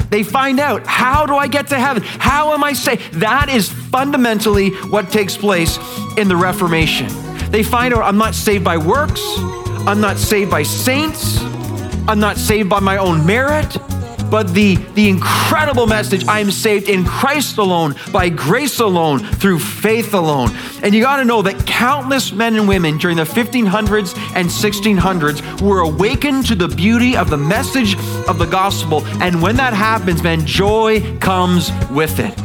They find out, how do I get to heaven? How am I saved? That is fundamentally what takes place in the Reformation. They find out, I'm not saved by works. I'm not saved by saints. I'm not saved by my own merit. But the incredible message, I am saved in Christ alone, by grace alone, through faith alone. And you got to know that countless men and women during the 1500s and 1600s were awakened to the beauty of the message of the gospel. And when that happens, man, joy comes with it.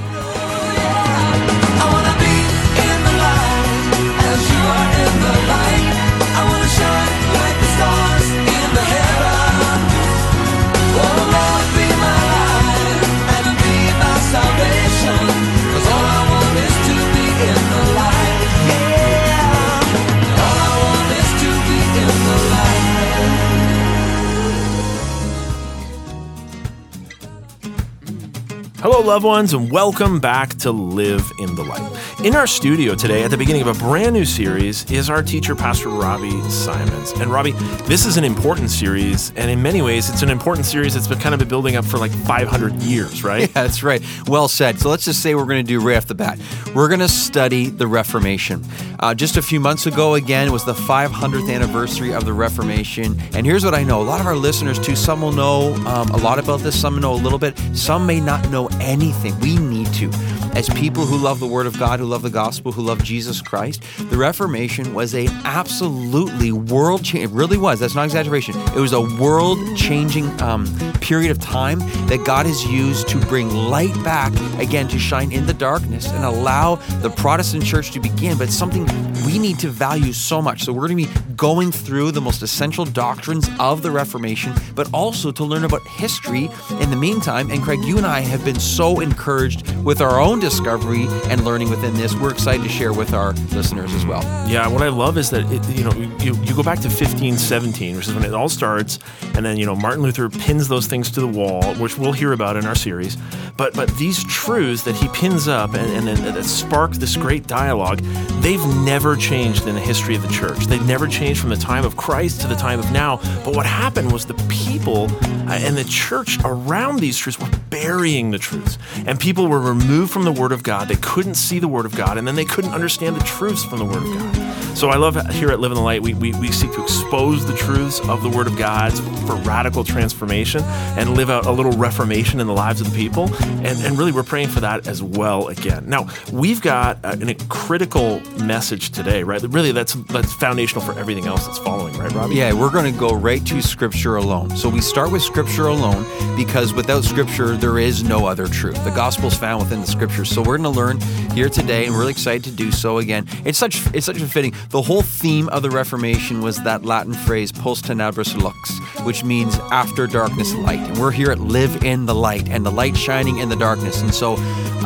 Hello, loved ones, and welcome back to Live in the Light. In our studio today, at the beginning of a brand new series, is our teacher, Pastor Robbie Simons. And Robbie, this is an important series, and in many ways, it's an important series that's been kind of been building up for like 500 years, right? Yeah, that's right. Well said. So let's just say we're going to do right off the bat. We're going to study the Reformation. Just a few months ago, again, was the 500th anniversary of the Reformation. And here's what I know. A lot of our listeners, too, some will know a lot about this, some know a little bit, some may not know anything. We need to. As people who love the Word of God, who love the gospel, who love Jesus Christ, the Reformation was a absolutely world-changing, it really was, that's not exaggeration, it was a world-changing period of time that God has used to bring light back, again, to shine in the darkness and allow the Protestant church to begin, but something we need to value so much. So we're going to be going through the most essential doctrines of the Reformation, but also to learn about history in the meantime. And Craig, you and I have been so encouraged with our own discovery and learning within this. We're excited to share with our listeners as well. Yeah, what I love is that you go back to 1517, which is when it all starts, and then Martin Luther pins those things to the wall, which we'll hear about in our series. But these truths that he pins up and that spark this great dialogue, they've never changed in the history of the church. They've never changed from the time of Christ to the time of now. But what happened was the people and the church around these truths were burying the truths. And people were removed from the Word of God. They couldn't see the Word of God, and then they couldn't understand the truths from the Word of God. So I love here at Live in the Light, we seek to expose the truths of the Word of God for radical transformation and live out a little reformation in the lives of the people. And really, we're praying for that as well again. Now, we've got a critical message today, right? Really, that's foundational for everything else that's following, right, Robbie? Yeah, we're going to go right to Scripture alone. So we start with Scripture alone because without Scripture, there is no other truth. The gospel's found within the Scriptures. So we're going to learn here today, and we're really excited to do so again. It's such a fitting. The whole theme of the Reformation was that Latin phrase, post tenebris lux, which means after darkness, light. And we're here at Live in the Light, and the light shining in the darkness. And so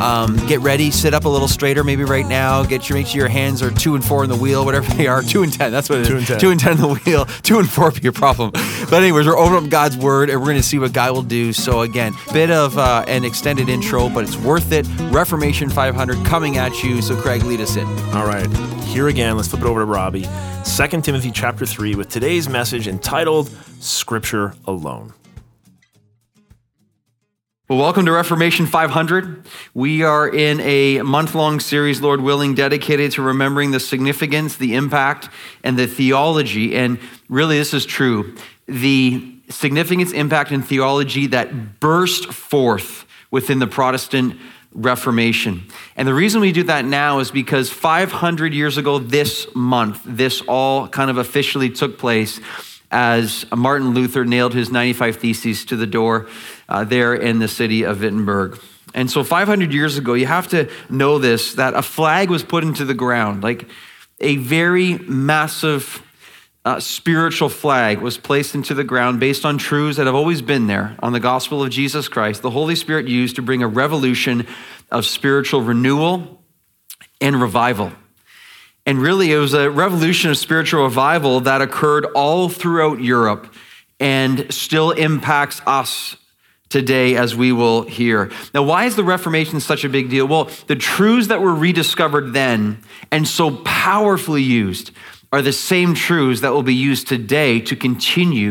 get ready, sit up a little straighter maybe right now, make sure your hands are 2 and 4 in the wheel, whatever they are, 2 and 10, that's what it is. 2 and 10. 2 and 10 in the wheel, 2 and 4 be your problem. But anyways, we're opening up God's Word, and we're going to see what God will do. So again, bit of an extended intro, but it's worth it. Reformation 500 coming at you. So Craig, lead us in. All right, here again, let's flip it over to Robbie. 2 Timothy chapter 3 with today's message entitled Scripture Alone. Well, welcome to Reformation 500. We are in a month-long series, Lord willing, dedicated to remembering the significance, the impact, and the theology. And really, this is true. The significance, impact, and theology that burst forth within the Protestant Reformation. And the reason we do that now is because 500 years ago this month, this all kind of officially took place as Martin Luther nailed his 95 Theses to the door there in the city of Wittenberg. And so 500 years ago, you have to know this, that a flag was put into the ground, like a very massive spiritual flag was placed into the ground based on truths that have always been there on the gospel of Jesus Christ. The Holy Spirit used to bring a revolution of spiritual renewal and revival. And really, it was a revolution of spiritual revival that occurred all throughout Europe and still impacts us today, as we will hear. Now, why is the Reformation such a big deal? Well, the truths that were rediscovered then and so powerfully used are the same truths that will be used today to continue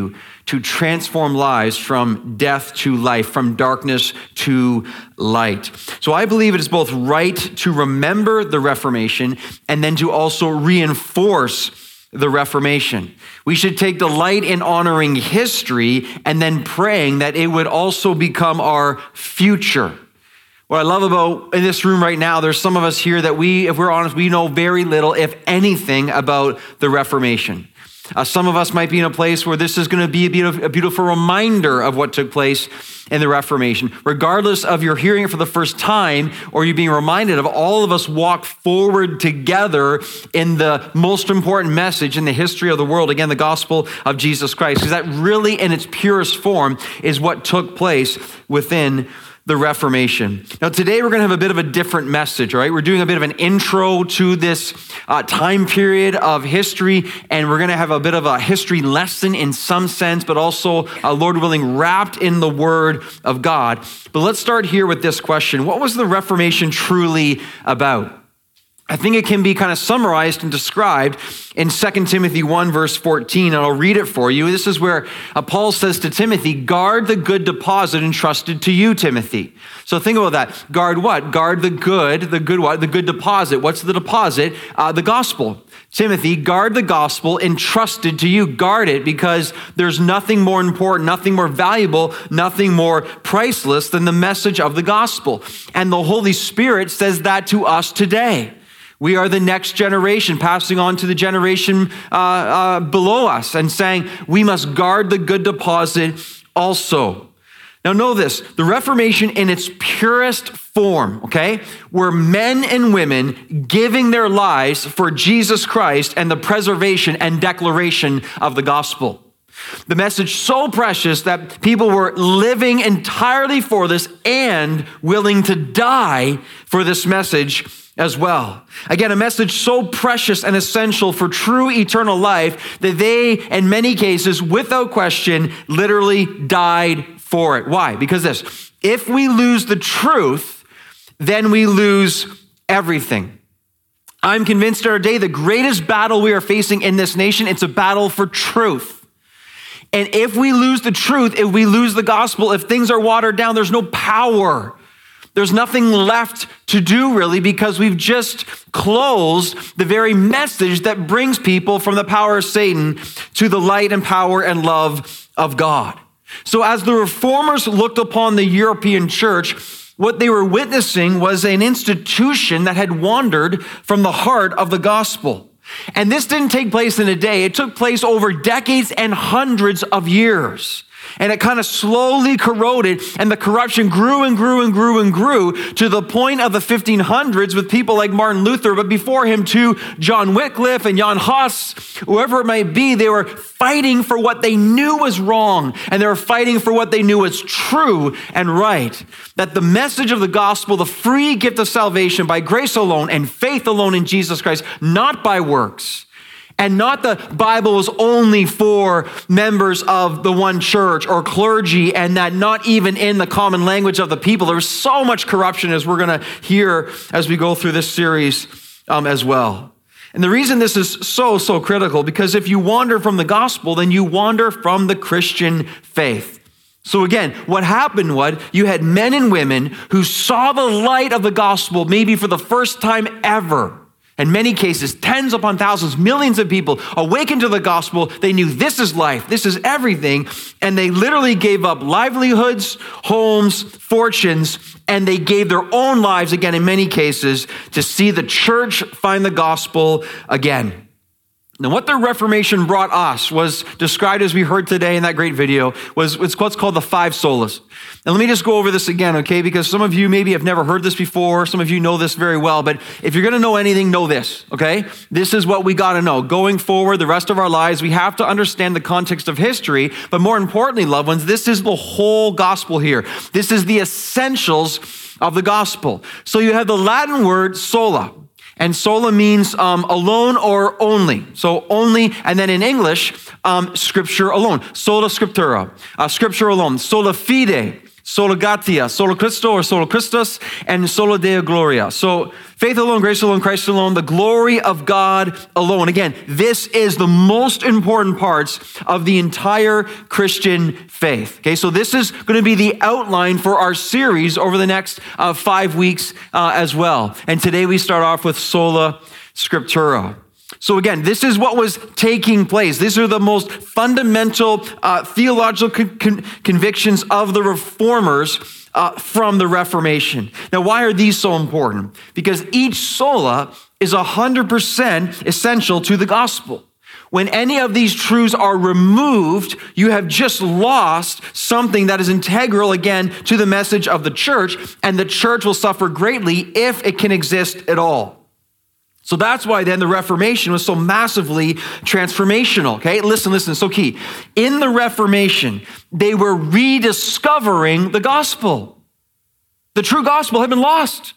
to transform lives from death to life, from darkness to light. So I believe it is both right to remember the Reformation and then to also reinforce the Reformation. We should take delight in honoring history and then praying that it would also become our future. What I love about in this room right now, there's some of us here that if we're honest, we know very little, if anything, about the Reformation. Some of us might be in a place where this is going to be a beautiful reminder of what took place in the Reformation. Regardless of your hearing it for the first time or you being reminded of, all of us walk forward together in the most important message in the history of the world. Again, the gospel of Jesus Christ, because that really in its purest form is what took place within the Reformation. Now, today we're going to have a bit of a different message, all right? We're doing a bit of an intro to this time period of history, and we're going to have a bit of a history lesson in some sense, but also, Lord willing, wrapped in the Word of God. But let's start here with this question. What was the Reformation truly about? I think it can be kind of summarized and described in 2 Timothy 1, verse 14, and I'll read it for you. This is where Paul says to Timothy, guard the good deposit entrusted to you, Timothy. So think about that. Guard what? Guard the good what? The good deposit. What's the deposit? The gospel. Timothy, guard the gospel entrusted to you. Guard it, because there's nothing more important, nothing more valuable, nothing more priceless than the message of the gospel. And the Holy Spirit says that to us today. We are the next generation, passing on to the generation below us and saying, we must guard the good deposit also. Now know this, the Reformation in its purest form, okay, were men and women giving their lives for Jesus Christ and the preservation and declaration of the gospel. The message so precious that people were living entirely for this and willing to die for this message as well. Again, a message so precious and essential for true eternal life that they, in many cases, without question, literally died for it. Why? Because this, if we lose the truth, then we lose everything. I'm convinced in our day, the greatest battle we are facing in this nation, it's a battle for truth. And if we lose the truth, if we lose the gospel, if things are watered down, there's no power. There's nothing left to do really, because we've just closed the very message that brings people from the power of Satan to the light and power and love of God. So as the reformers looked upon the European church, what they were witnessing was an institution that had wandered from the heart of the gospel. And this didn't take place in a day. It took place over decades and hundreds of years. And it kind of slowly corroded, and the corruption grew and grew and grew and grew to the point of the 1500s with people like Martin Luther, but before him too, John Wycliffe and Jan Hus, whoever it might be, they were fighting for what they knew was wrong, and they were fighting for what they knew was true and right. That the message of the gospel, the free gift of salvation by grace alone and faith alone in Jesus Christ, not by works, and not the Bible was only for members of the one church or clergy, and that not even in the common language of the people. There was so much corruption, as we're going to hear as we go through this series as well. And the reason this is so critical, because if you wander from the gospel, then you wander from the Christian faith. So again, what happened was you had men and women who saw the light of the gospel maybe for the first time ever. In many cases, tens upon thousands, millions of people awakened to the gospel. They knew this is life, this is everything, and they literally gave up livelihoods, homes, fortunes, and they gave their own lives, again, in many cases, to see the church find the gospel again. Now, what the Reformation brought us was described, as we heard today in that great video, was what's called the five solas. And let me just go over this again, okay? Because some of you maybe have never heard this before. Some of you know this very well. But if you're going to know anything, know this, okay? This is what we got to know. Going forward, the rest of our lives, we have to understand the context of history. But more importantly, loved ones, this is the whole gospel here. This is the essentials of the gospel. So you have the Latin word sola. And sola means alone or only. So only, and then in English, scripture alone. Sola scriptura, scripture alone. Sola fide, sola gratia, sola Christo or sola Christus, and sola Deo gloria. So faith alone, grace alone, Christ alone, the glory of God alone. Again, this is the most important parts of the entire Christian faith. Okay, so this is going to be the outline for our series over the next 5 weeks as well. And today we start off with sola scriptura. So again, this is what was taking place. These are the most fundamental theological convictions of the reformers from the Reformation. Now, why are these so important? Because each sola is 100% essential to the gospel. When any of these truths are removed, you have just lost something that is integral, again, to the message of the church, and the church will suffer greatly if it can exist at all. So that's why then the Reformation was so massively transformational, okay? Listen, so key. In the Reformation, they were rediscovering the gospel. The true gospel had been lost.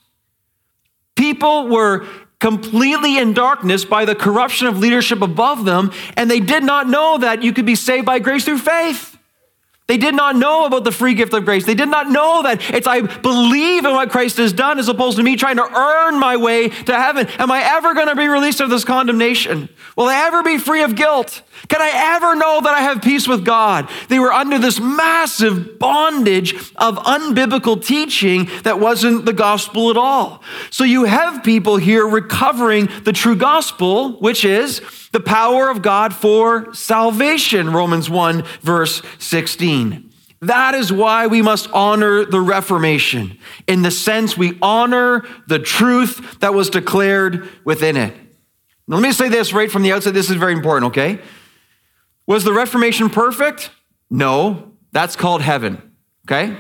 People were completely in darkness by the corruption of leadership above them, and they did not know that you could be saved by grace through faith. They did not know about the free gift of grace. They did not know that it's I believe in what Christ has done as opposed to me trying to earn my way to heaven. Am I ever going to be released of this condemnation? Will I ever be free of guilt? Can I ever know that I have peace with God? They were under this massive bondage of unbiblical teaching that wasn't the gospel at all. So you have people here recovering the true gospel, which is the power of God for salvation, Romans 1, verse 16. That is why we must honor the Reformation, in the sense we honor the truth that was declared within it. Now, let me say this right from the outset. This is very important, okay? Was the Reformation perfect? No, that's called heaven, okay?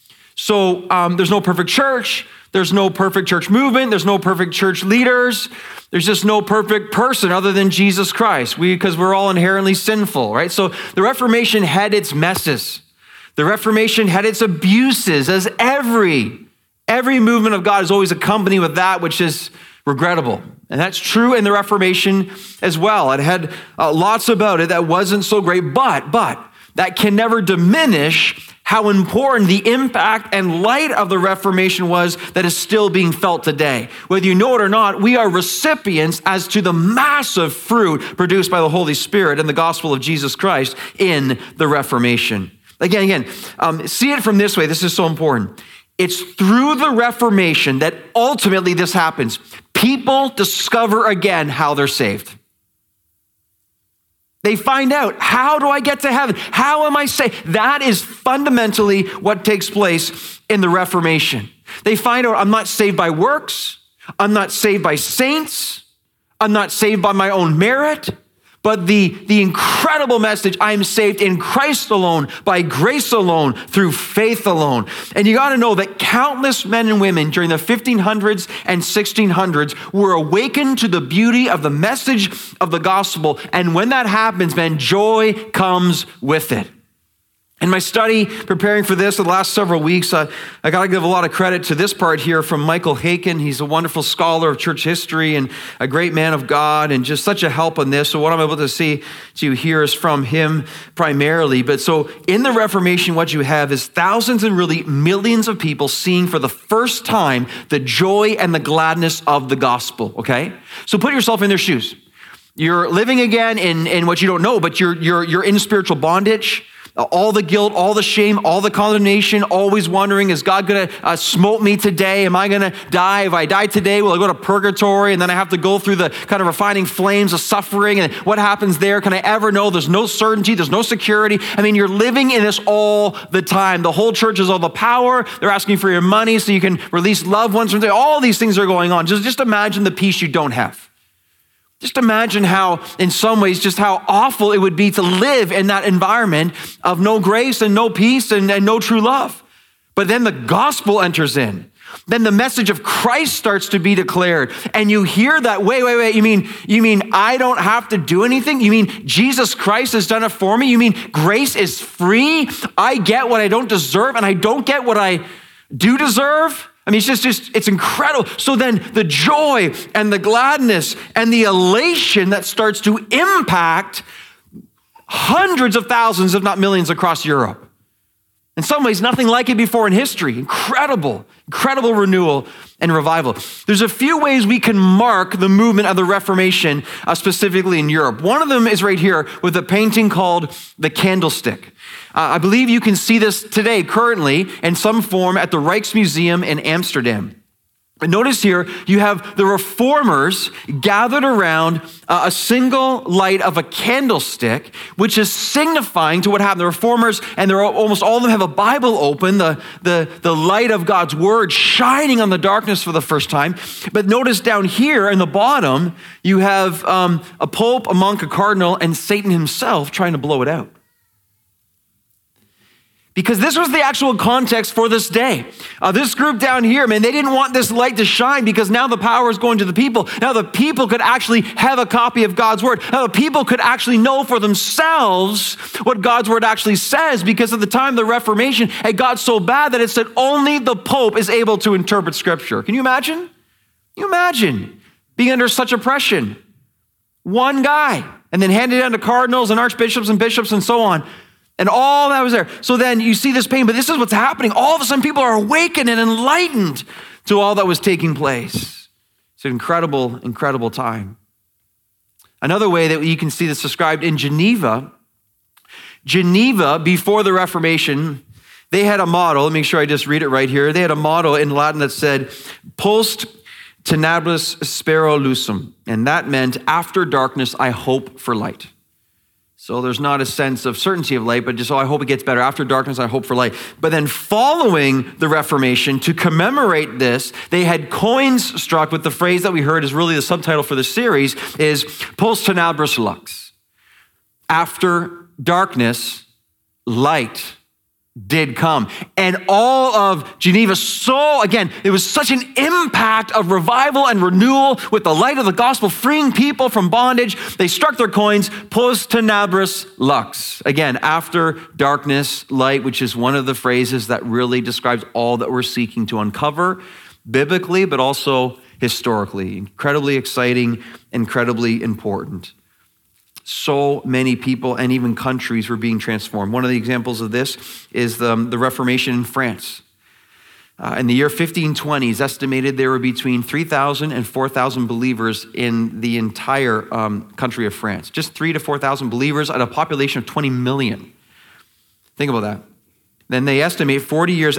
So there's no perfect church. There's no perfect church movement. There's no perfect church leaders. There's just no perfect person other than Jesus Christ, because we're all inherently sinful, right? So the Reformation had its messes. The Reformation had its abuses, as every movement of God is always accompanied with that which is regrettable. And that's true in the Reformation as well. It had lots about it that wasn't so great, but that can never diminish how important the impact and light of the Reformation was that is still being felt today. Whether you know it or not, we are recipients as to the massive fruit produced by the Holy Spirit and the gospel of Jesus Christ in the Reformation. Again, see it from this way. This is so important. It's through the Reformation that ultimately this happens. People discover again how they're saved. They find out, how do I get to heaven? How am I saved? That is fundamentally what takes place in the Reformation. They find out, I'm not saved by works. I'm not saved by saints. I'm not saved by my own merit. But the incredible message, I am saved in Christ alone, by grace alone, through faith alone. And you got to know that countless men and women during the 1500s and 1600s were awakened to the beauty of the message of the gospel. And when that happens, man, joy comes with it. In my study, preparing for this the last several weeks, I got to give a lot of credit to this part here from Michael Haykin. He's a wonderful scholar of church history and a great man of God and just such a help on this. So what I'm able to see to hear is from him primarily. But so in the Reformation, what you have is thousands and really millions of people seeing for the first time the joy and the gladness of the gospel, okay? So put yourself in their shoes. You're living again in what you don't know, but you're in spiritual bondage. All the guilt, all the shame, all the condemnation, always wondering, is God going to smote me today? Am I going to die? If I die today, will I go to purgatory? And then I have to go through the kind of refining flames of suffering. And what happens there? Can I ever know? There's no certainty. There's no security. I mean, you're living in this all the time. The whole church is all the power. They're asking for your money so you can release loved ones from there. All these things are going on. Just imagine the peace you don't have. Just imagine how, in some ways, just how awful it would be to live in that environment of no grace and no peace and no true love. But then the gospel enters in. Then the message of Christ starts to be declared. And you hear that, wait, you mean I don't have to do anything? You mean Jesus Christ has done it for me? You mean grace is free? I get what I don't deserve and I don't get what I do deserve? I mean, it's incredible. So then the joy and the gladness and the elation that starts to impact hundreds of thousands, if not millions, across Europe. In some ways, nothing like it before in history. Incredible renewal and revival. There's a few ways we can mark the movement of the Reformation, specifically in Europe. One of them is right here with a painting called The Candlestick. I believe you can see this today, currently, in some form at the Rijksmuseum in Amsterdam. And notice here, you have the reformers gathered around a single light of a candlestick, which is signifying to what happened. The reformers, and almost all of them have a Bible open, the light of God's word shining on the darkness for the first time. But notice down here in the bottom, you have a pope, a monk, a cardinal, and Satan himself trying to blow it out. Because this was the actual context for this day. This group down here, man, they didn't want this light to shine because now the power is going to the people. Now the people could actually have a copy of God's word. Now the people could actually know for themselves what God's word actually says, because at the time of the Reformation, it got so bad that it said only the Pope is able to interpret Scripture. Can you imagine? Can you imagine being under such oppression? One guy, and then handed down to cardinals and archbishops and bishops and so on. And all that was there. So then you see this pain, but this is what's happening. All of a sudden, people are awakened and enlightened to all that was taking place. It's an incredible time. Another way that you can see this described in Geneva, before the Reformation, they had a motto. Let me make sure I just read it right here. They had a motto in Latin that said, "Post tenebris spero lucem." And that meant, after darkness, I hope for light. So there's not a sense of certainty of light, but just, I hope it gets better. After darkness, I hope for light. But then following the Reformation, to commemorate this, they had coins struck with the phrase that we heard is really the subtitle for the series, is Post tenebris lux. After darkness, light did come. And all of Geneva, there was such an impact of revival and renewal with the light of the gospel, freeing people from bondage. They struck their coins, post tenebris lux. Again, after darkness, light, which is one of the phrases that really describes all that we're seeking to uncover biblically, but also historically. Incredibly exciting, incredibly important. So many people and even countries were being transformed. One of the examples of this is the Reformation in France. In the year 1520, it's estimated there were between 3,000 and 4,000 believers in the entire country of France. Just 3,000 to 4,000 believers at a population of 20 million. Think about that. Then they estimate 40 years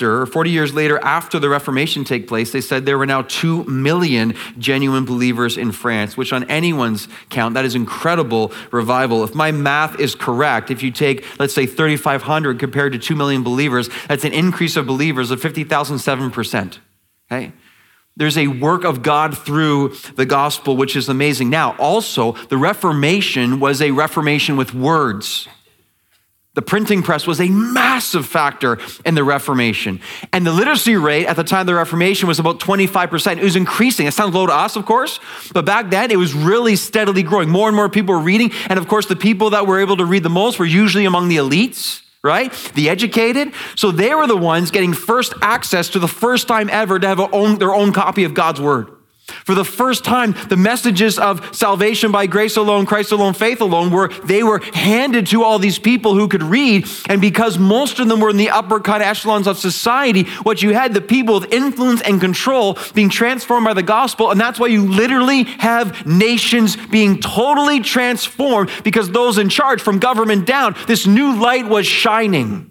later after the Reformation take place, they said there were now 2 million genuine believers in France, which on anyone's count, that is incredible revival. If my math is correct, if you take, let's say 3,500 compared to 2 million believers, that's an increase of believers of 50,007%, okay? There's a work of God through the gospel, which is amazing. Now, also, the Reformation was a reformation with words. The printing press was a massive factor in the Reformation. And the literacy rate at the time of the Reformation was about 25%. It was increasing. It sounds low to us, of course, but back then it was really steadily growing. More and more people were reading. And of course, the people that were able to read the most were usually among the elites, right? The educated. So they were the ones getting first access to the first time ever to have their own copy of God's word. For the first time, the messages of salvation by grace alone, Christ alone, faith alone, were handed to all these people who could read. And because most of them were in the upper kind of echelons of society, what you had, the people with influence and control being transformed by the gospel. And that's why you literally have nations being totally transformed, because those in charge from government down, this new light was shining.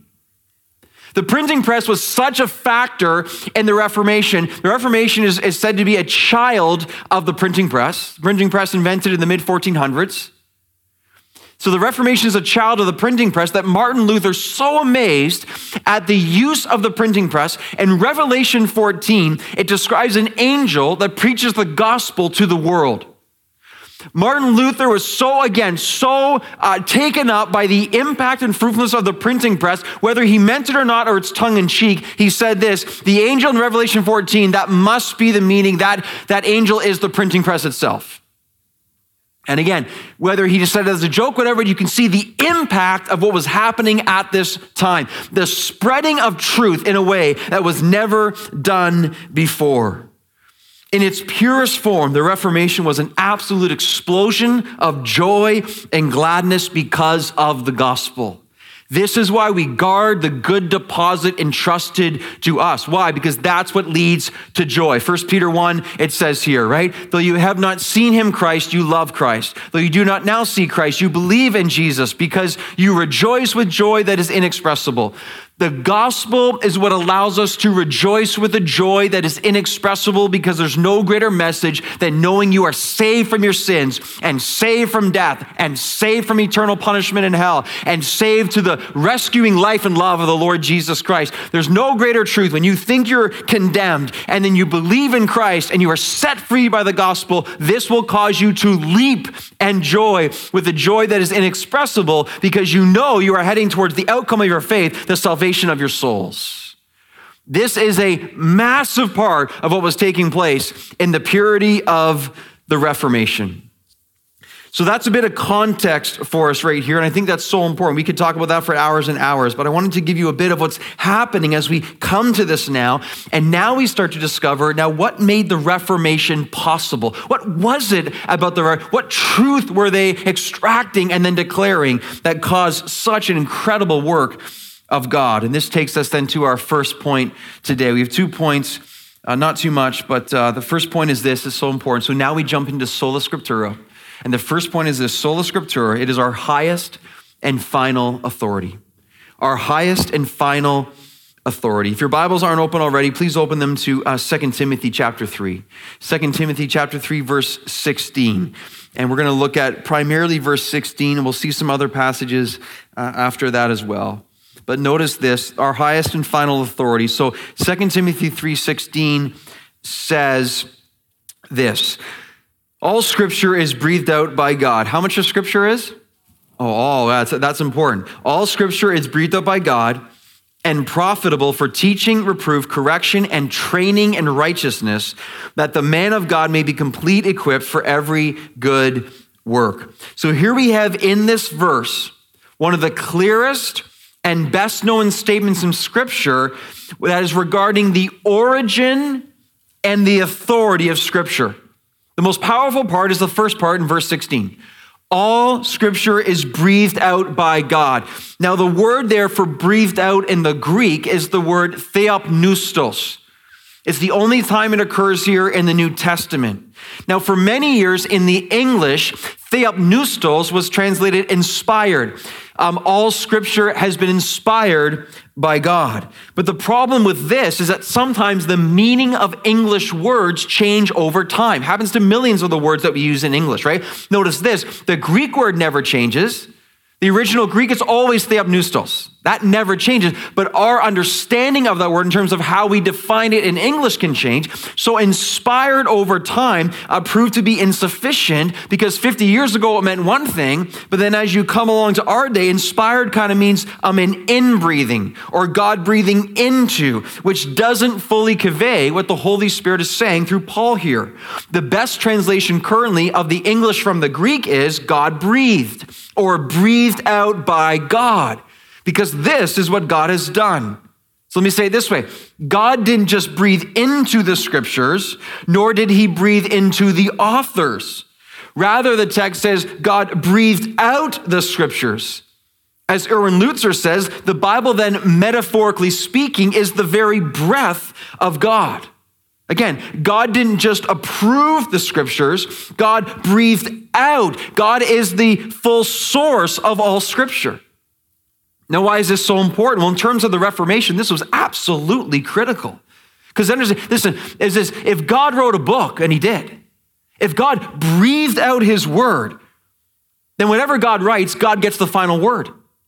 The printing press was such a factor in the Reformation. The Reformation is said to be a child of the printing press. The printing press invented in the mid-1400s. So the Reformation is a child of the printing press that Martin Luther, so amazed at the use of the printing press. In Revelation 14, it describes an angel that preaches the gospel to the world. Martin Luther was so taken up by the impact and fruitfulness of the printing press, whether he meant it or not, or it's tongue in cheek. He said this, the angel in Revelation 14, that must be the meaning, that angel is the printing press itself. And again, whether he just said it as a joke, whatever, you can see the impact of what was happening at this time. The spreading of truth in a way that was never done before. In its purest form, the Reformation was an absolute explosion of joy and gladness because of the gospel. This is why we guard the good deposit entrusted to us. Why? Because that's what leads to joy. 1 Peter 1, it says here, right? Though you have not seen him, Christ, you love Christ. Though you do not now see Christ, you believe in Jesus because you rejoice with joy that is inexpressible. The gospel is what allows us to rejoice with a joy that is inexpressible because there's no greater message than knowing you are saved from your sins and saved from death and saved from eternal punishment in hell and saved to the rescuing life and love of the Lord Jesus Christ. There's no greater truth when you think you're condemned and then you believe in Christ and you are set free by the gospel. This will cause you to leap and joy with a joy that is inexpressible because you know you are heading towards the outcome of your faith, the salvation of your souls. This is a massive part of what was taking place in the purity of the Reformation. So that's a bit of context for us right here, and I think that's so important. We could talk about that for hours and hours, but I wanted to give you a bit of what's happening as we come to this now, and now we start to discover, now what made the Reformation possible? What was it about what truth were they extracting and then declaring that caused such an incredible work of God? And this takes us then to our first point today. We have 2 points, not too much, but the first point is this, is so important. So now we jump into Sola Scriptura. And the first point is this, Sola Scriptura, it is our highest and final authority. Our highest and final authority. If your Bibles aren't open already, please open them to 2 Timothy chapter 3. 2 Timothy chapter 3, verse 16. And we're going to look at primarily verse 16, and we'll see some other passages after that as well. But notice this, our highest and final authority. So 2 Timothy 3:16 says this, all scripture is breathed out by God. How much of scripture is? That's important. All scripture is breathed out by God and profitable for teaching, reproof, correction, and training in righteousness, that the man of God may be complete, equipped for every good work. So here we have in this verse, one of the clearest and best known statements in scripture that is regarding the origin and the authority of scripture. The most powerful part is the first part in verse 16. All scripture is breathed out by God. Now the word there for breathed out in the Greek is the word theopneustos. It's the only time it occurs here in the New Testament. Now for many years in the English, theopneustos was translated inspired. All scripture has been inspired by God. But the problem with this is that sometimes the meaning of English words change over time. Happens to millions of the words that we use in English, right? Notice this, the Greek word never changes. The original Greek is always theopneustos. That never changes, but our understanding of that word in terms of how we define it in English can change. So inspired over time proved to be insufficient because 50 years ago it meant one thing, but then as you come along to our day, inspired kind of means an inbreathing or God breathing into, which doesn't fully convey what the Holy Spirit is saying through Paul here. The best translation currently of the English from the Greek is God breathed or breathed out by God. Because this is what God has done. So let me say it this way. God didn't just breathe into the scriptures, nor did he breathe into the authors. Rather, the text says God breathed out the scriptures. As Erwin Lutzer says, the Bible then, metaphorically speaking, is the very breath of God. Again, God didn't just approve the scriptures, God breathed out. God is the full source of all scripture. Now, why is this so important? Well, in terms of the Reformation, this was absolutely critical. Because listen, if God wrote a book, and he did, if God breathed out his word, then whatever God writes, God gets the final word.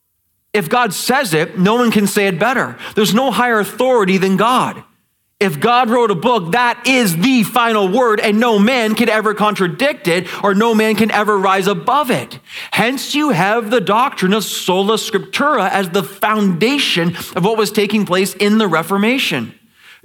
If God says it, no one can say it better. There's no higher authority than God. If God wrote a book, that is the final word, and no man can ever contradict it, or no man can ever rise above it. Hence, you have the doctrine of sola scriptura as the foundation of what was taking place in the Reformation.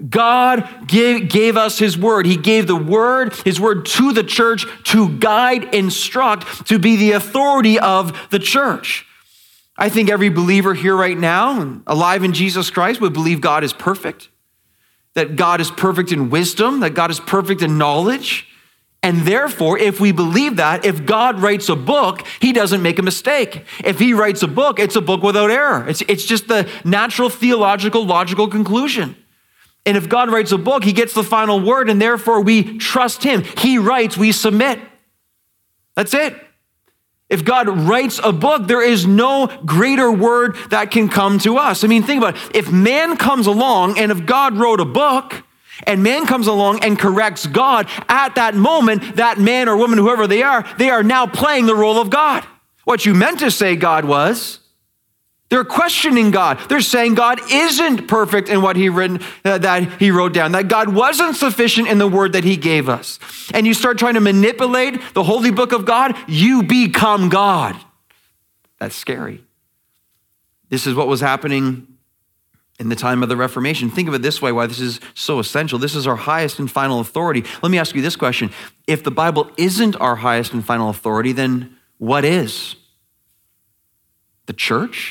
God gave us his word. He gave his word to the church to guide, instruct, to be the authority of the church. I think every believer here right now, alive in Jesus Christ, would believe God is perfect. That God is perfect in wisdom, that God is perfect in knowledge, And therefore, if we believe that, if God writes a book, he doesn't make a mistake. If he writes a book, it's a book without error. It's just the natural, theological, logical conclusion. And if God writes a book, he gets the final word, and therefore we trust him. He writes, we submit. That's it. If God writes a book, there is no greater word that can come to us. I mean, think about it. If man comes along, and if God wrote a book, and man comes along and corrects God, at that moment, that man or woman, whoever they are now playing the role of God. What you meant to say God was, they're questioning God. They're saying God isn't perfect in what that he wrote down, that God wasn't sufficient in the word that he gave us. And you start trying to manipulate the holy book of God, you become God. That's scary. This is what was happening in the time of the Reformation. Think of it this way, why this is so essential. This is our highest and final authority. Let me ask you this question. If the Bible isn't our highest and final authority, then what is? The church?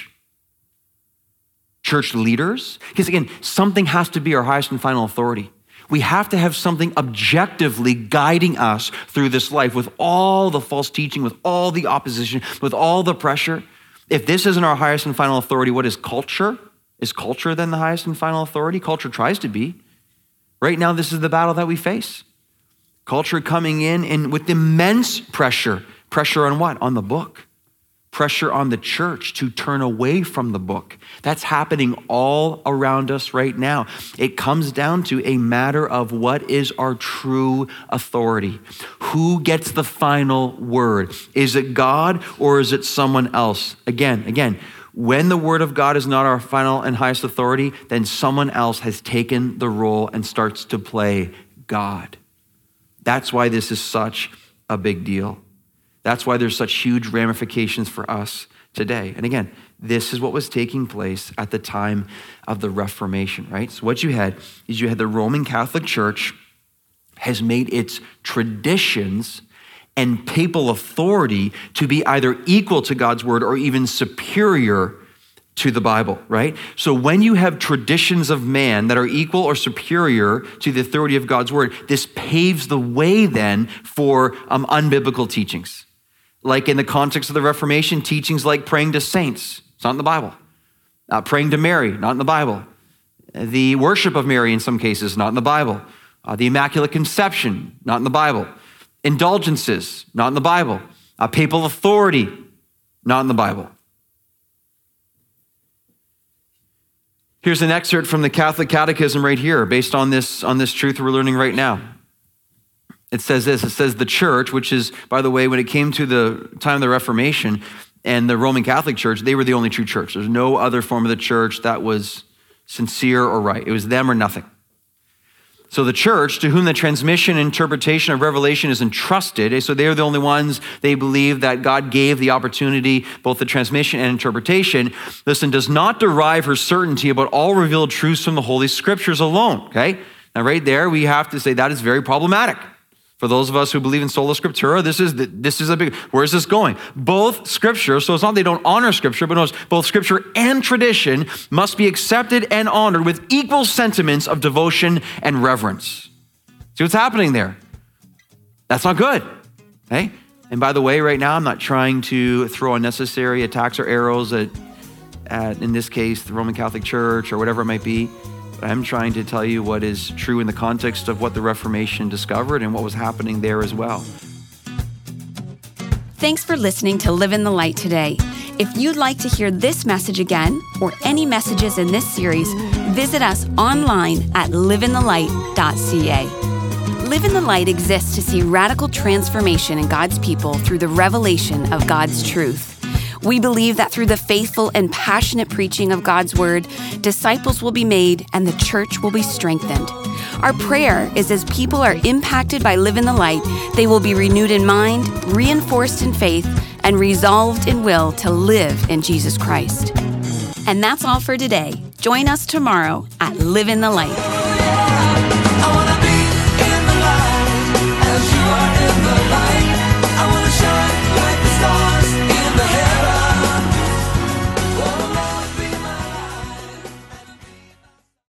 Church leaders? Because again, something has to be our highest and final authority. We have to have something objectively guiding us through this life with all the false teaching, with all the opposition, with all the pressure. If this isn't our highest and final authority, what is culture? Is culture then the highest and final authority? Culture tries to be. Right now, this is the battle that we face. Culture coming in and with immense pressure. Pressure on what? On the book. Pressure on the church to turn away from the book. That's happening all around us right now. It comes down to a matter of what is our true authority. Who gets the final word? Is it God or is it someone else? Again, when the word of God is not our final and highest authority, then someone else has taken the role and starts to play God. That's why this is such a big deal. That's why there's such huge ramifications for us today. And again, this is what was taking place at the time of the Reformation, right? So what you had is you had the Roman Catholic Church has made its traditions and papal authority to be either equal to God's word or even superior to the Bible, right? So when you have traditions of man that are equal or superior to the authority of God's word, this paves the way then for unbiblical teachings. Like in the context of the Reformation, teachings like praying to saints, it's not in the Bible. Praying to Mary, not in the Bible. The worship of Mary in some cases, not in the Bible. The Immaculate Conception, not in the Bible. Indulgences, not in the Bible. Papal authority, not in the Bible. Here's an excerpt from the Catholic Catechism right here, based on this truth we're learning right now. It says this, it says the church, which is, by the way, when it came to the time of the Reformation and the Roman Catholic Church, they were the only true church. There's no other form of the church that was sincere or right. It was them or nothing. So the church, to whom the transmission and interpretation of revelation is entrusted, so they're the only ones, they believe that God gave the opportunity, both the transmission and interpretation, listen, does not derive her certainty about all revealed truths from the Holy Scriptures alone, okay? Now right there, we have to say that is very problematic. For those of us who believe in sola scriptura, this is a big, where is this going? Both scripture, so it's not they don't honor scripture, but no, both scripture and tradition must be accepted and honored with equal sentiments of devotion and reverence. See what's happening there? That's not good, okay? And by the way, right now, I'm not trying to throw unnecessary attacks or arrows at in this case, the Roman Catholic Church or whatever it might be. I'm trying to tell you what is true in the context of what the Reformation discovered and what was happening there as well. Thanks for listening to Live in the Light today. If you'd like to hear this message again or any messages in this series, visit us online at liveinthelight.ca. Live in the Light exists to see radical transformation in God's people through the revelation of God's truth. We believe that through the faithful and passionate preaching of God's word, disciples will be made and the church will be strengthened. Our prayer is as people are impacted by Live in the Light, they will be renewed in mind, reinforced in faith, and resolved in will to live in Jesus Christ. And that's all for today. Join us tomorrow at Live in the Light.